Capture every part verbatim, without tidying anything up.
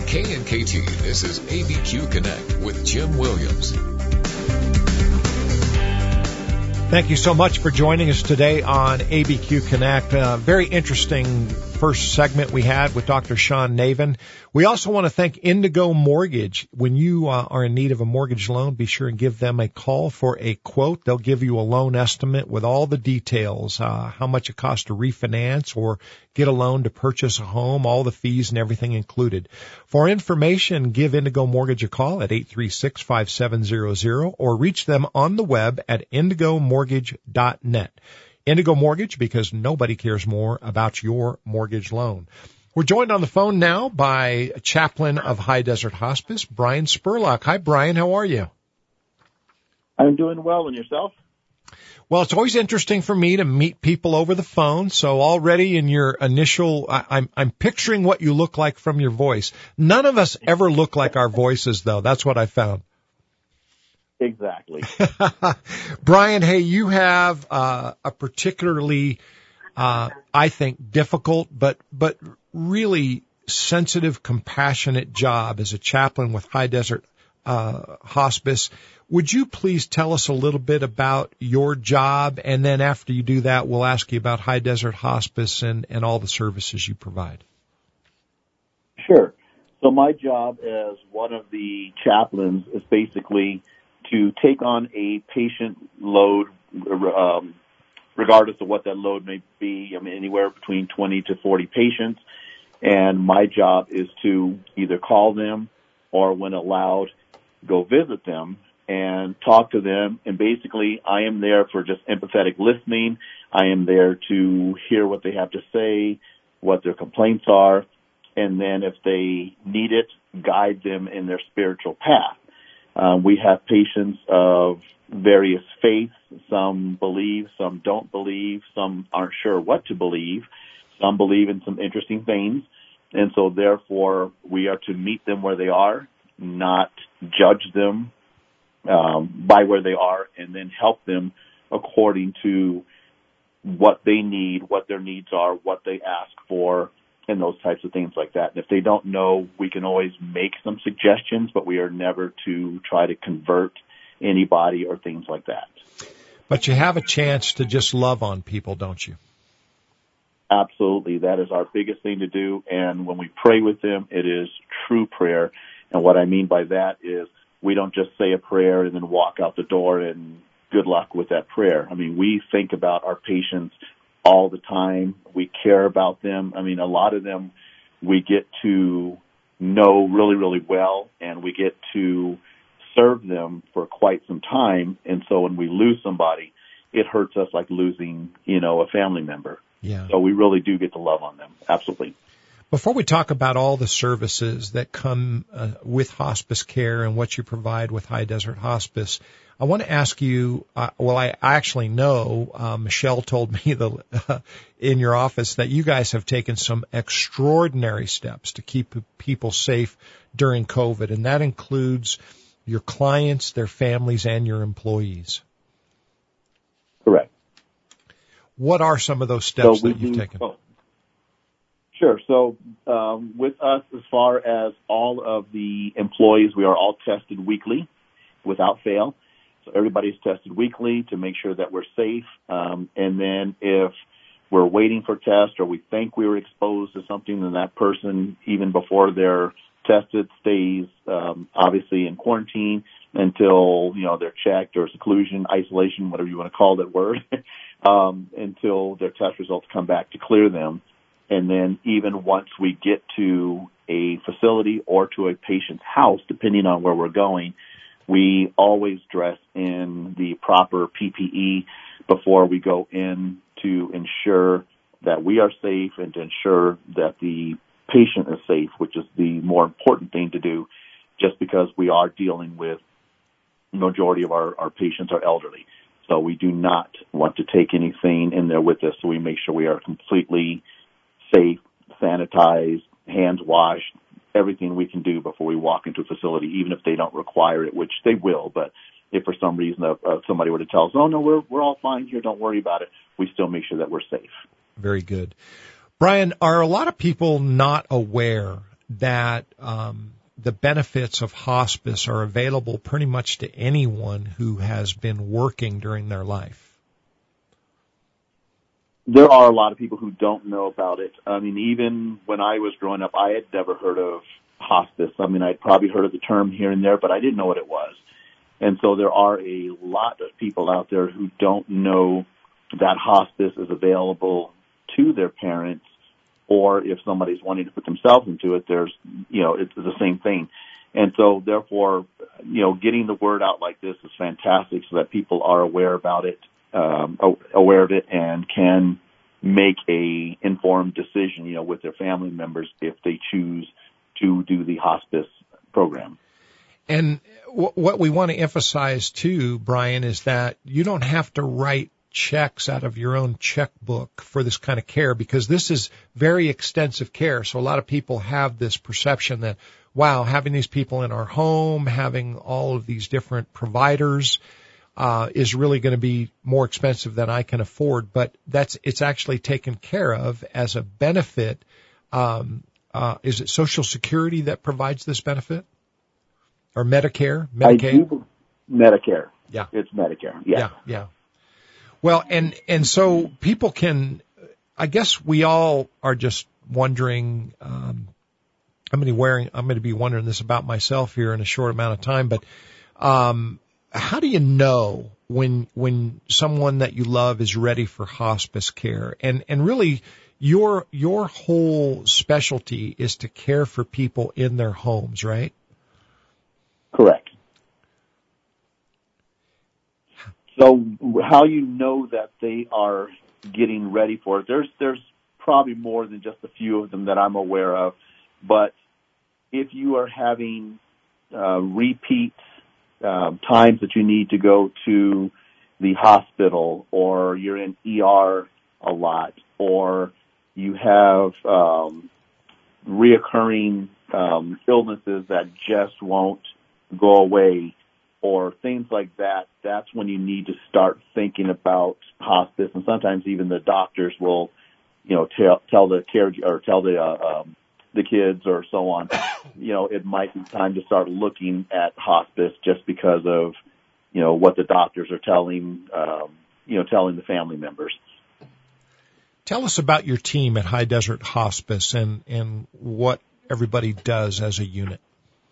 K N K T, this is A B Q Connect with Jim Williams. Thank you so much for joining us today on A B Q Connect. Uh, very interesting first segment we had with Doctor Sean Navin. We also want to thank Indigo Mortgage. When you uh, are in need of a mortgage loan, be sure and give them a call for a quote. They'll give you a loan estimate with all the details, uh, how much it costs to refinance or get a loan to purchase a home, all the fees and everything included. For information, give Indigo Mortgage a call at eight three six, five seven zero zero or reach them on the web at indigo mortgage dot net. Indigo Mortgage, because nobody cares more about your mortgage loan. We're joined on the phone now by Chaplain of High Desert Hospice, Brian Spurlock. Hi, Brian. How are you? I'm doing well. And yourself? Well, it's always interesting for me to meet people over the phone. So already in your initial, I, I'm, I'm picturing what you look like from your voice. None of us ever look like our voices, though. That's what I found. Exactly. Brian, hey, you have uh, a particularly, uh, I think, difficult but but really sensitive, compassionate job as a chaplain with High Desert uh, Hospice. Would you please tell us a little bit about your job, and then after you do that, we'll ask you about High Desert Hospice and, and all the services you provide. Sure. So my job as one of the chaplains is basically to take on a patient load, um, regardless of what that load may be. I mean, anywhere between twenty to forty patients. And my job is to either call them or, when allowed, go visit them and talk to them. And basically, I am there for just empathetic listening. I am there to hear what they have to say, what their complaints are, and then if they need it, guide them in their spiritual path. Uh, we have patients of various faiths. Some believe, some don't believe, some aren't sure what to believe. Some believe in some interesting things. And so, therefore, we are to meet them where they are, not judge them um, by where they are, and then help them according to what they need, what their needs are, what they ask for, and those types of things like that. And if they don't know, we can always make some suggestions, but we are never to try to convert anybody or things like that. But you have a chance to just love on people, don't you? Absolutely. That is our biggest thing to do. And when we pray with them, it is true prayer. And what I mean by that is we don't just say a prayer and then walk out the door and good luck with that prayer. I mean, we think about our patients all the time. We care about them. I mean, a lot of them we get to know really, really well, and we get to serve them for quite some time. And so when we lose somebody, it hurts us like losing, you know, a family member. Yeah. So we really do get to love on them. Absolutely. Before we talk about all the services that come uh, with hospice care and what you provide with High Desert Hospice, I want to ask you, uh, well, I actually know, uh, Michelle told me the, uh, in your office that you guys have taken some extraordinary steps to keep people safe during COVID, and that includes your clients, their families, and your employees. Correct. What are some of those steps so that you've do, taken? Oh, sure. So um, with us, as far as all of the employees, we are all tested weekly without fail. So everybody's tested weekly to make sure that we're safe. Um, and then if we're waiting for tests or we think we were exposed to something, then that person, even before they're tested, stays um, obviously in quarantine until, you know, they're checked, or seclusion, isolation, whatever you want to call that word, um, until their test results come back to clear them. And then even once we get to a facility or to a patient's house, depending on where we're going, we always dress in the proper P P E before we go in to ensure that we are safe and to ensure that the patient is safe, which is the more important thing to do, just because we are dealing with the majority of our, our patients are elderly. So we do not want to take anything in there with us, so we make sure we are completely safe, sanitized, hands washed, everything we can do before we walk into a facility, even if they don't require it, which they will. But if for some reason uh, uh, somebody were to tell us, oh, no, we're we're all fine here, don't worry about it, we still make sure that we're safe. Very good. Brian, are a lot of people not aware that um, the benefits of hospice are available pretty much to anyone who has been working during their life. There are a lot of people who don't know about it. I mean, even when I was growing up, I had never heard of hospice. I mean, I'd probably heard of the term here and there, but I didn't know what it was. And so there are a lot of people out there who don't know that hospice is available to their parents, or if somebody's wanting to put themselves into it, there's, you know, it's the same thing. And so therefore, you know, getting the word out like this is fantastic so that people are aware about it. Um, aware of it and can make a informed decision, you know, with their family members if they choose to do the hospice program. And w- what we want to emphasize too, Brian, is that you don't have to write checks out of your own checkbook for this kind of care, because this is very extensive care. So a lot of people have this perception that, wow, having these people in our home, having all of these different providers, Uh, is really going to be more expensive than I can afford, but that's, it's actually taken care of as a benefit. Um, uh, is it Social Security that provides this benefit? Or Medicare? Medicaid? I do, Medicare. Yeah. It's Medicare. Yeah. Yeah. Yeah. Well, and, and so people can, I guess we all are just wondering, um, I'm going to be wearing, I'm going to be wondering this about myself here in a short amount of time, but, um, how do you know when when someone that you love is ready for hospice care? And and really, your your whole specialty is to care for people in their homes, right? Correct. So how you know that they are getting ready for it? There's there's probably more than just a few of them that I'm aware of, but if you are having uh, repeat Um, times that you need to go to the hospital, or you're in E R a lot, or you have um, reoccurring um, illnesses that just won't go away, or things like that, that's when you need to start thinking about hospice. And sometimes even the doctors will, you know, tell tell the care or tell the uh, um, the kids or so on, you know, it might be time to start looking at hospice just because of, you know, what the doctors are telling, um, you know, telling the family members. Tell us about your team at High Desert Hospice and, and what everybody does as a unit.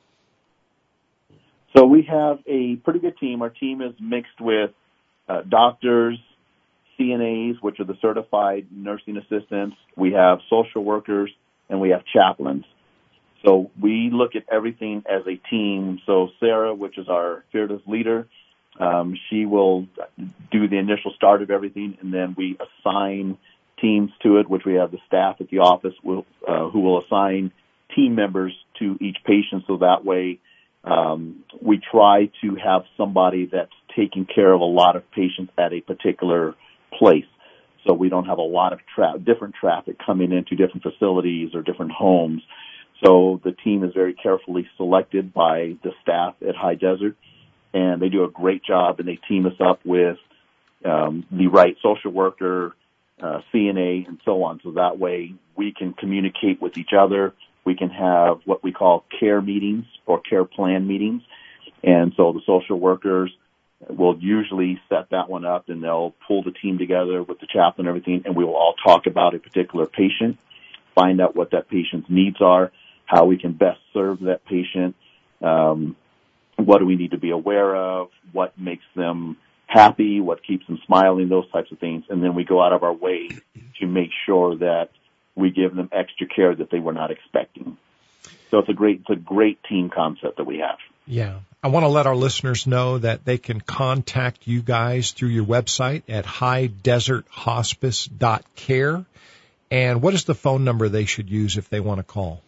So we have a pretty good team. Our team is mixed with uh, doctors, C N As, which are the certified nursing assistants. We have social workers, and we have chaplains. So we look at everything as a team. So Sarah, which is our fearless leader, um, she will do the initial start of everything, and then we assign teams to it, which we have the staff at the office will, uh, who will assign team members to each patient. So that way um, we try to have somebody that's taking care of a lot of patients at a particular place. So we don't have a lot of tra- different traffic coming into different facilities or different homes. So the team is very carefully selected by the staff at High Desert, and they do a great job, and they team us up with um, the right social worker, uh, C N A, and so on. So that way we can communicate with each other. We can have what we call care meetings or care plan meetings. And so the social workers will usually set that one up, and they'll pull the team together with the chaplain and everything, and we will all talk about a particular patient, find out what that patient's needs are, how we can best serve that patient, um, what do we need to be aware of, what makes them happy, what keeps them smiling, those types of things. And then we go out of our way to make sure that we give them extra care that they were not expecting. So it's a great, it's a great team concept that we have. Yeah. I want to let our listeners know that they can contact you guys through your website at high desert hospice dot care. And what is the phone number they should use if they want to call?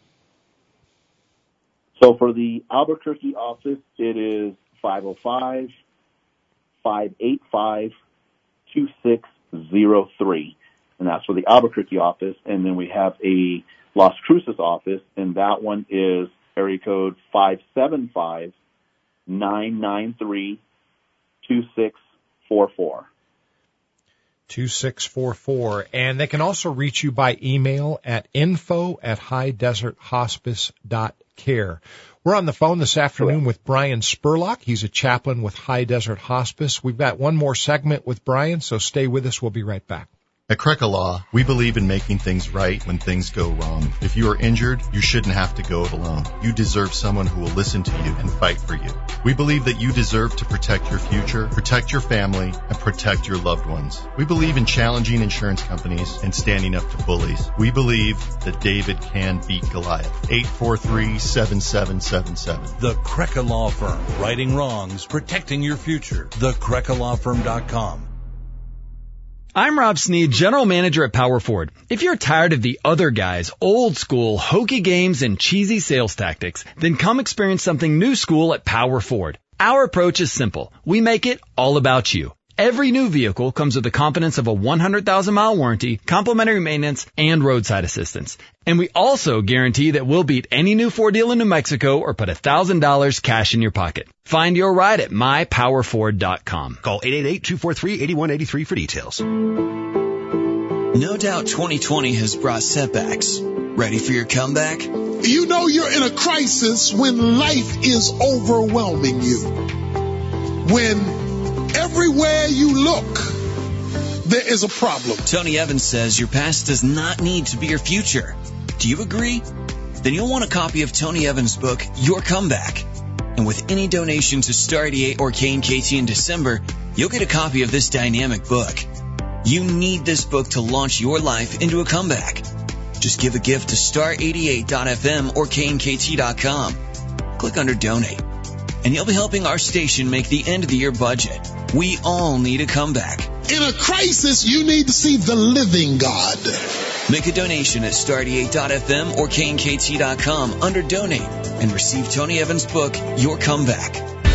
So for the Albuquerque office, it is five oh five, five eight five, two six zero three. And that's for the Albuquerque office. And then we have a Las Cruces office, and that one is area code five seven five, nine nine three, two six four four. two six four four. And they can also reach you by email at info at high desert hospice dot care. We're on the phone this afternoon with Brian Spurlock. He's a chaplain with High Desert Hospice. We've got one more segment with Brian, so stay with us. We'll be right back. At Crecca Law, we believe in making things right when things go wrong. If you are injured, you shouldn't have to go it alone. You deserve someone who will listen to you and fight for you. We believe that you deserve to protect your future, protect your family, and protect your loved ones. We believe in challenging insurance companies and standing up to bullies. We believe that David can beat Goliath. eight four three, seven seven seven seven. The Crecca Law Firm. Righting wrongs, protecting your future. the crecca law firm dot com. I'm Rob Sneed, General Manager at Power Ford. If you're tired of the other guys' old school, hokey games and cheesy sales tactics, then come experience something new school at Power Ford. Our approach is simple. We make it all about you. Every new vehicle comes with the confidence of a one hundred thousand mile warranty, complimentary maintenance, and roadside assistance. And we also guarantee that we'll beat any new Ford deal in New Mexico or put one thousand dollars cash in your pocket. Find your ride at my power ford dot com. Call eight eight eight, two four three, eight one eight three for details. No doubt twenty twenty has brought setbacks. Ready for your comeback? You know you're in a crisis when life is overwhelming you. When everywhere you look, there is a problem. Tony Evans says your past does not need to be your future. Do you agree? Then you'll want a copy of Tony Evans' book, Your Comeback. And with any donation to Star eighty-eight or K N K T in December, you'll get a copy of this dynamic book. You need this book to launch your life into a comeback. Just give a gift to star eighty-eight dot f m or K N K T dot com. Click under Donate. And you'll be helping our station make the end of the year budget. We all need a comeback. In a crisis, you need to see the living God. Make a donation at star eighty-eight dot f m or K N K T dot com under Donate and receive Tony Evans' book, Your Comeback.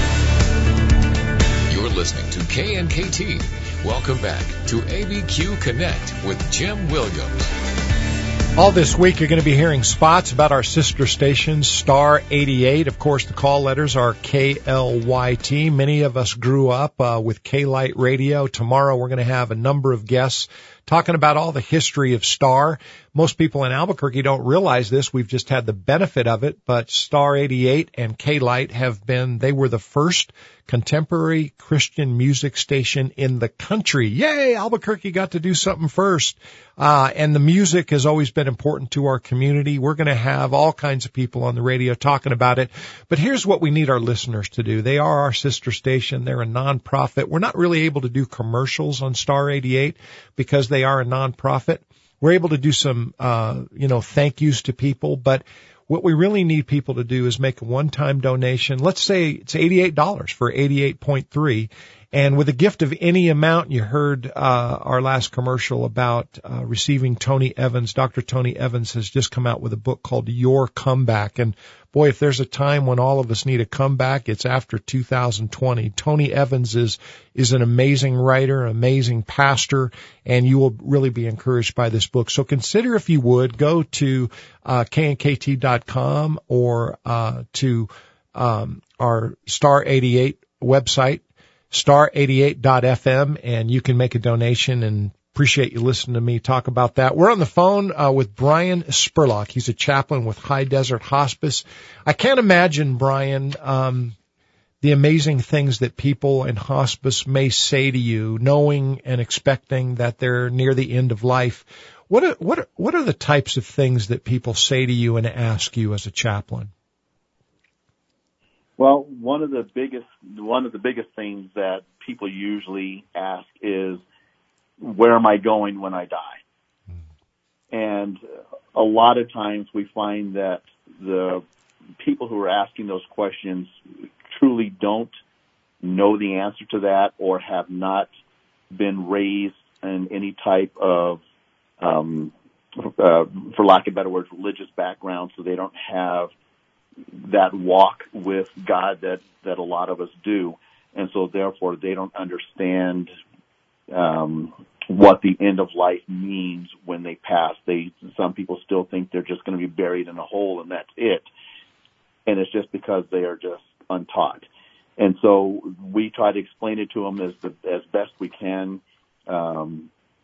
You're listening to K N K T. Welcome back to A B Q Connect with Jim Williams. All this week, you're going to be hearing spots about our sister stations, Star eighty-eight. Of course, the call letters are K L Y T. Many of us grew up uh, with K-Lite Radio. Tomorrow, we're going to have a number of guests talking about all the history of Star. Most people in Albuquerque don't realize this. We've just had the benefit of it, but Star eighty-eight and K-Lite have been, they were the first contemporary Christian music station in the country. Yay! Albuquerque got to do something first. Uh, and the music has always been important to our community. We're going to have all kinds of people on the radio talking about it. But here's what we need our listeners to do. They are our sister station. They're a nonprofit. We're not really able to do commercials on Star eighty-eight because they are a nonprofit. We're able to do some, uh, you know, thank yous to people, but what we really need people to do is make a one-time donation. Let's say it's eighty-eight dollars for eighty-eight point three. And with a gift of any amount, you heard uh our last commercial about uh receiving Tony Evans. Doctor Tony Evans has just come out with a book called Your Comeback. And boy, if there's a time when all of us need a comeback, it's after two thousand twenty. Tony Evans is is an amazing writer, amazing pastor, and you will really be encouraged by this book. So consider, if you would, go to uh K N K T dot com or uh to um our Star eighty-eight website, star eighty-eight dot f m, and you can make a donation, and appreciate you listening to me talk about that. We're on the phone uh, with Brian Spurlock. He's a chaplain with High Desert Hospice. I can't imagine, Brian, um, the amazing things that people in hospice may say to you, knowing and expecting that they're near the end of life. What are, what are, what are the types of things that people say to you and ask you as a chaplain? Well, one of the biggest one of the biggest things that people usually ask is, where am I going when I die? Mm. And a lot of times we find that the people who are asking those questions truly don't know the answer to that, or have not been raised in any type of, um, uh, for lack of better words, religious background, so they don't have that walk with God that, that a lot of us do. And so therefore they don't understand um, what the end of life means when they pass. They, some people still think they're just going to be buried in a hole and that's it. And it's just because they are just untaught. And so we try to explain it to them as the, as best we can. Um,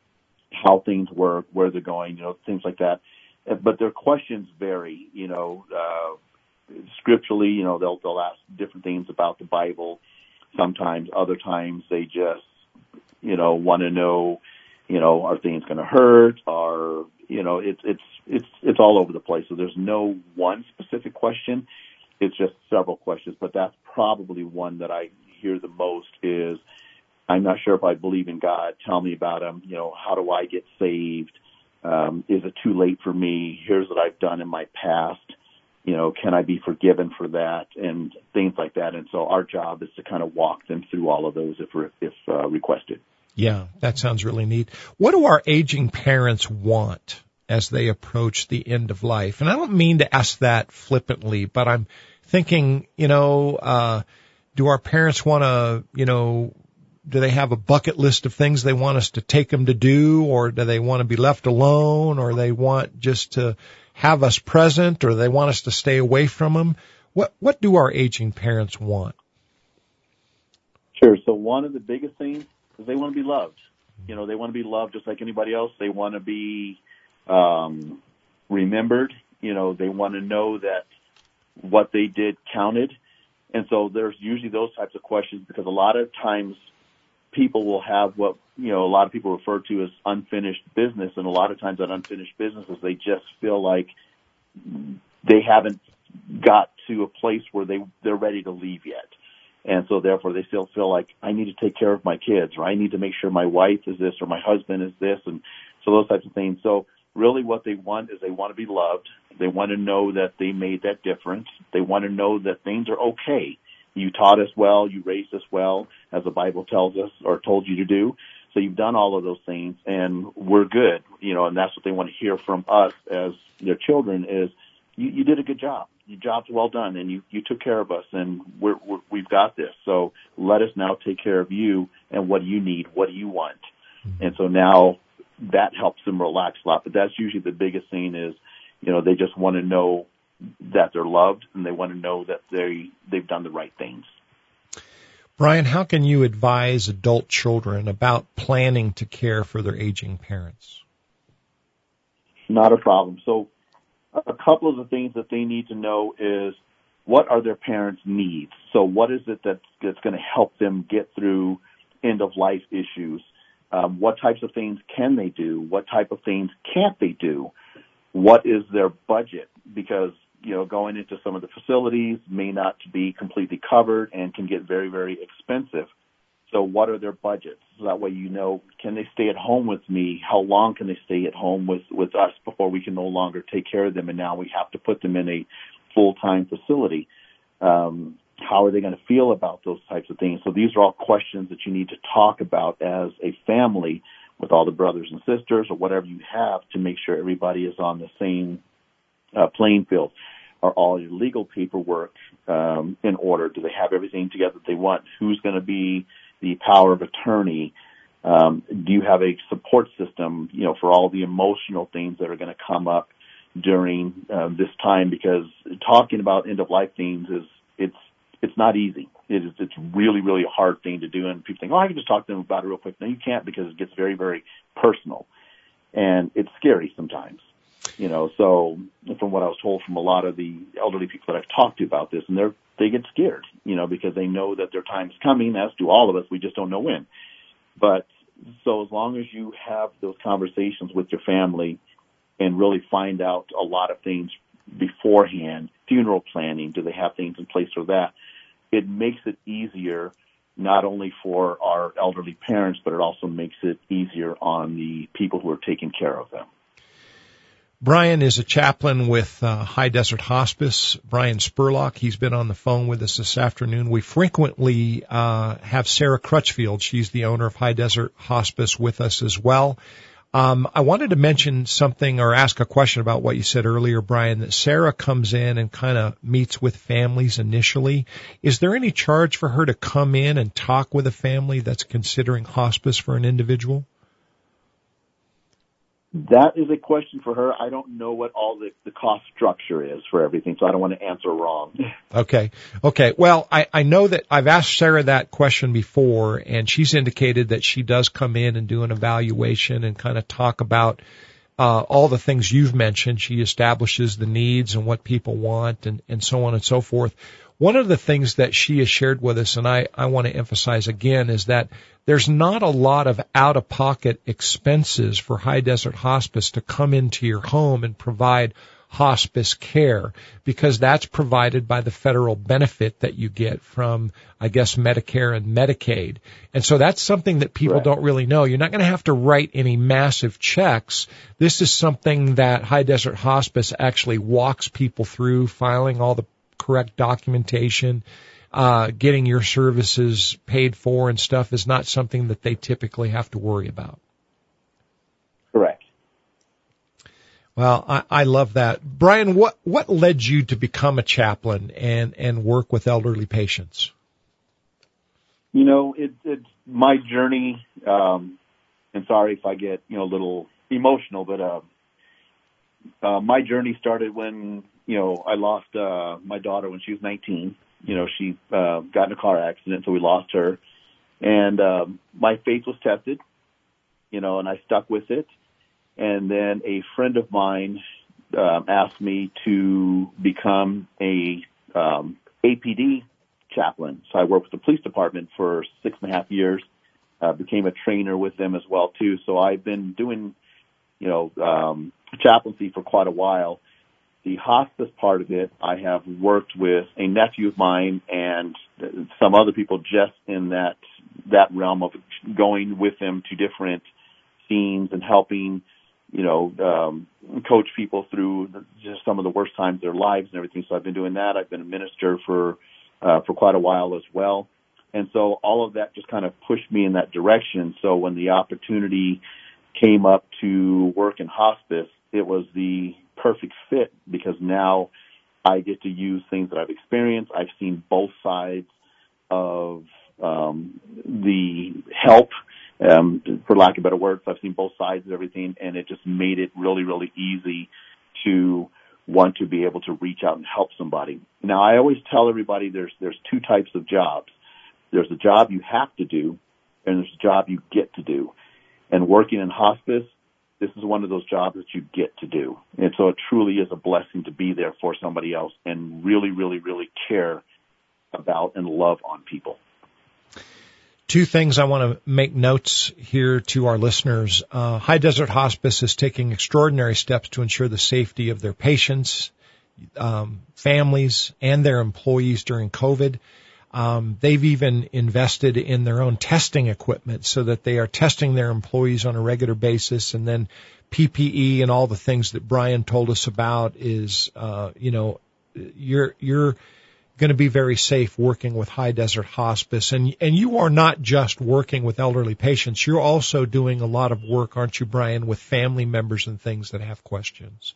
how things work, where they're going, you know, things like that. But their questions vary, you know, uh, scripturally, you know, they'll, they'll ask different things about the Bible. Sometimes, other times they just, you know, want to know, you know, are things going to hurt? Or, you know, it's, it's, it's, it's all over the place. So there's no one specific question. It's just several questions, but that's probably one that I hear the most is, I'm not sure if I believe in God. Tell me about him. You know, how do I get saved? Um, is it too late for me? Here's what I've done in my past. You know, can I be forgiven for that? And things like that. And so our job is to kind of walk them through all of those if, if uh, requested. Yeah, that sounds really neat. What do our aging parents want as they approach the end of life? And I don't mean to ask that flippantly, but I'm thinking, you know, uh, do our parents want to, you know, do they have a bucket list of things they want us to take them to do, or do they want to be left alone, or they want just to have us present, or they want us to stay away from them? What, what do our aging parents want? Sure. So one of the biggest things is they want to be loved. You know, they want to be loved just like anybody else. They want to be, um, remembered. You know, they want to know that what they did counted. And so there's usually those types of questions, because a lot of times people will have what, you know, a lot of people refer to as unfinished business. And a lot of times that unfinished business is they just feel like they haven't got to a place where they, they're ready to leave yet. And so therefore they still feel like I need to take care of my kids, or I need to make sure my wife is this, or my husband is this. And so those types of things. So really what they want is they want to be loved. They want to know that they made that difference. They want to know that things are okay. You taught us well, you raised us well, as the Bible tells us, or told you to do. So you've done all of those things, and we're good, you know, and that's what they want to hear from us as their children is, you, you did a good job. Your job's well done, and you, you took care of us, and we're, we're, we've got this. So let us now take care of you, and what do you need? What do you want? Mm-hmm. And so now that helps them relax a lot. But that's usually the biggest thing is, you know, they just want to know that they're loved, and they want to know that they, they've done the right things. Brian, how can you advise adult children about planning to care for their aging parents? Not a problem. So a couple of the things that they need to know is, what are their parents' needs? So what is it that's, that's going to help them get through end-of-life issues? Um, what types of things can they do? What type of things can't they do? What is their budget? Because, you know, going into some of the facilities may not be completely covered and can get very, very expensive. So what are their budgets? So that way you know, can they stay at home with me? How long can they stay at home with, with us before we can no longer take care of them, and now we have to put them in a full-time facility? Um, how are they going to feel about those types of things? So these are all questions that you need to talk about as a family with all the brothers and sisters or whatever you have, to make sure everybody is on the same uh, playing field. Are all your legal paperwork um, in order? Do they have everything together that they want? Who's going to be the power of attorney? Um, do you have a support system, you know, for all the emotional things that are going to come up during uh, this time? Because talking about end-of-life things is, it's it's not easy. It is, it's really, really a hard thing to do. And people think, oh, I can just talk to them about it real quick. No, you can't, because it gets very, very personal. And it's scary sometimes. You know, so from what I was told from a lot of the elderly people that I've talked to about this, and they're, they get scared, you know, because they know that their time is coming, as do all of us. We just don't know when. But so as long as you have those conversations with your family and really find out a lot of things beforehand, funeral planning, do they have things in place for that? It makes it easier not only for our elderly parents, but it also makes it easier on the people who are taking care of them. Brian is a chaplain with uh, High Desert Hospice. Brian Spurlock, he's been on the phone with us this afternoon. We frequently uh, have Sarah Crutchfield. She's the owner of High Desert Hospice with us as well. Um, I wanted to mention something or ask a question about what you said earlier, Brian, that Sarah comes in and kind of meets with families initially. Is there any charge for her to come in and talk with a family that's considering hospice for an individual? That is a question for her. I don't know what all the, the cost structure is for everything, so I don't want to answer wrong. Okay. Okay. Well, I, I know that I've asked Sarah that question before, and she's indicated that she does come in and do an evaluation and kind of talk about uh, all the things you've mentioned. She establishes the needs and what people want and, and so on and so forth. One of the things that she has shared with us, and I, I want to emphasize again, is that there's not a lot of out-of-pocket expenses for High Desert Hospice to come into your home and provide hospice care, because that's provided by the federal benefit that you get from, I guess, Medicare and Medicaid. And so that's something that people right. don't really know. You're not going to have to write any massive checks. This is something that High Desert Hospice actually walks people through, filing all the correct documentation, uh, getting your services paid for and stuff is not something that they typically have to worry about. Correct. Well, I, I love that. Brian, what, what led you to become a chaplain and, and work with elderly patients? You know, it, it's my journey, um, and sorry if I get, you know, a little emotional, but, uh, uh, my journey started when, you know, I lost, uh, my daughter when she was nineteen. You know, she, uh, got in a car accident, so we lost her. And, um, my faith was tested, you know, and I stuck with it. And then a friend of mine, um, asked me to become a, um, A P D chaplain. So I worked with the police department for six and a half years, uh, became a trainer with them as well, too. So I've been doing, you know, um, chaplaincy for quite a while. The hospice part of it, I have worked with a nephew of mine and some other people just in that, that realm of going with them to different scenes and helping, you know, um, coach people through the, just some of the worst times of their lives and everything. So I've been doing that. I've been a minister for, uh, for quite a while as well. And so all of that just kind of pushed me in that direction. So when the opportunity came up to work in hospice, it was the perfect fit because now I get to use things that I've experienced. I've seen both sides of um, the help, um, for lack of better words. I've seen both sides of everything, and it just made it really, really easy to want to be able to reach out and help somebody. Now, I always tell everybody there's there's two types of jobs. There's a job you have to do, and there's a job you get to do. And working in hospice, this is one of those jobs that you get to do. And so it truly is a blessing to be there for somebody else and really, really, really care about and love on people. Two things I want to make notes here to our listeners. Uh, High Desert Hospice is taking extraordinary steps to ensure the safety of their patients, um, families, and their employees during COVID. Um, they've even invested in their own testing equipment so that they are testing their employees on a regular basis. And then P P E and all the things that Brian told us about is, uh, you know, you're, you're going to be very safe working with High Desert Hospice. And, and you are not just working with elderly patients. You're also doing a lot of work, aren't you, Brian, with family members and things that have questions?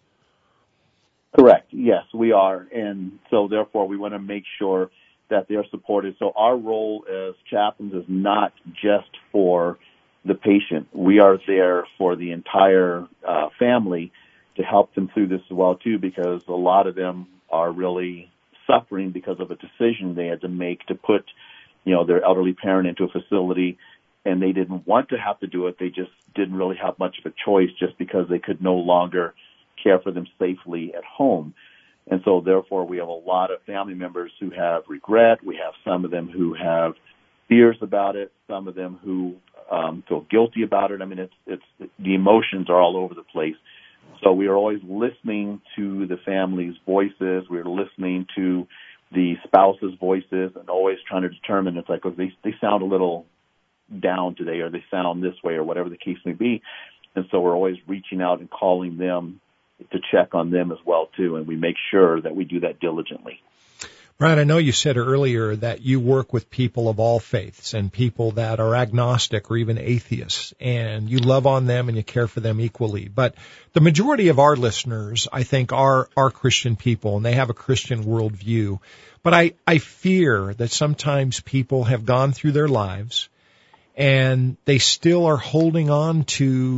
Correct. Yes, we are. And so therefore we want to make sure that they are supported. So our role as chaplains is not just for the patient. We are there for the entire uh, family to help them through this as well, too, because a lot of them are really suffering because of a decision they had to make to put, you know, their elderly parent into a facility, and they didn't want to have to do it. They just didn't really have much of a choice just because they could no longer care for them safely at home. And so, therefore, we have a lot of family members who have regret. We have some of them who have fears about it, some of them who um, feel guilty about it. I mean, it's it's the emotions are all over the place. So we are always listening to the family's voices. We're listening to the spouse's voices and always trying to determine, it's like, oh, they, they sound a little down today or they sound this way or whatever the case may be. And so we're always reaching out and calling them to check on them as well, too, and we make sure that we do that diligently. Brian, I know you said earlier that you work with people of all faiths and people that are agnostic or even atheists, and you love on them and you care for them equally. But the majority of our listeners, I think, are, are Christian people, and they have a Christian worldview. But I, I fear that sometimes people have gone through their lives and they still are holding on to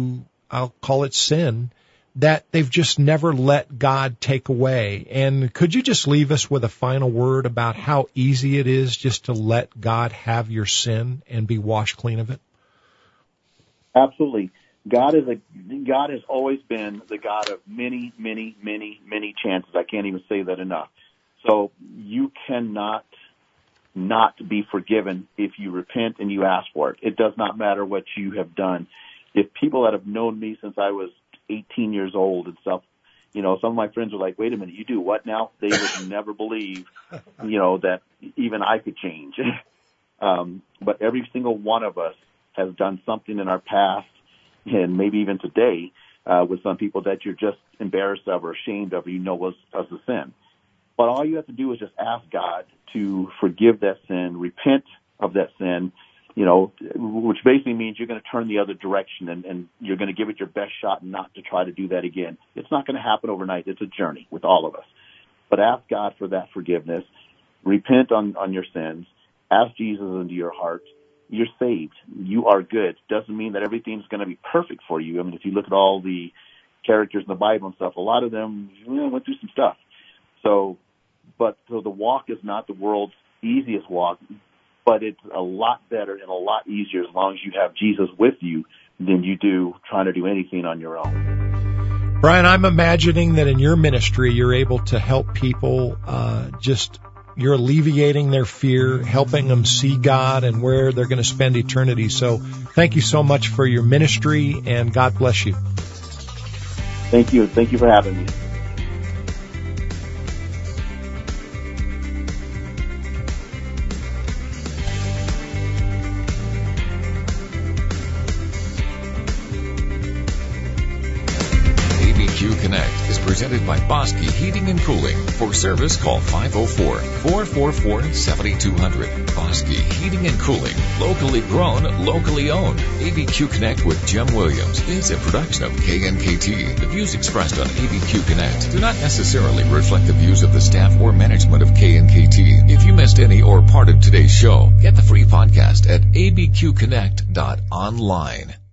I'll call it sin, that they've just never let God take away. And could you just leave us with a final word about how easy it is just to let God have your sin and be washed clean of it? Absolutely. God is a God has always been the God of many, many, many, many chances. I can't even say that enough. So you cannot not be forgiven if you repent and you ask for it. It does not matter what you have done. If people that have known me since I was eighteen years old and stuff, you know, some of my friends are like, wait a minute, you do what now? They would never believe, you know, that even I could change. um, but every single one of us has done something in our past, and maybe even today, uh, with some people that you're just embarrassed of or ashamed of, or you know was, was a sin. But all you have to do is just ask God to forgive that sin, repent of that sin, you know, which basically means you're going to turn the other direction and, and you're going to give it your best shot not to try to do that again. It's not going to happen overnight. It's a journey with all of us. But ask God for that forgiveness. Repent on, on your sins. Ask Jesus into your heart. You're saved. You are good. Doesn't mean that everything's going to be perfect for you. I mean, if you look at all the characters in the Bible and stuff, a lot of them you know, went through some stuff. So, but so the walk is not the world's easiest walk, but it's a lot better and a lot easier as long as you have Jesus with you than you do trying to do anything on your own. Brian, I'm imagining that in your ministry you're able to help people uh, just you're alleviating their fear, helping them see God and where they're going to spend eternity. So thank you so much for your ministry, and God bless you. Thank you. Thank you for having me. A B Q Connect is presented by Bosque Heating and Cooling. For service, call five oh four, four four four, seven two zero zero. Bosque Heating and Cooling. Locally grown, locally owned. A B Q Connect with Jim Williams is a production of K N K T. The views expressed on A B Q Connect do not necessarily reflect the views of the staff or management of K N K T. If you missed any or part of today's show, get the free podcast at a b q connect dot online.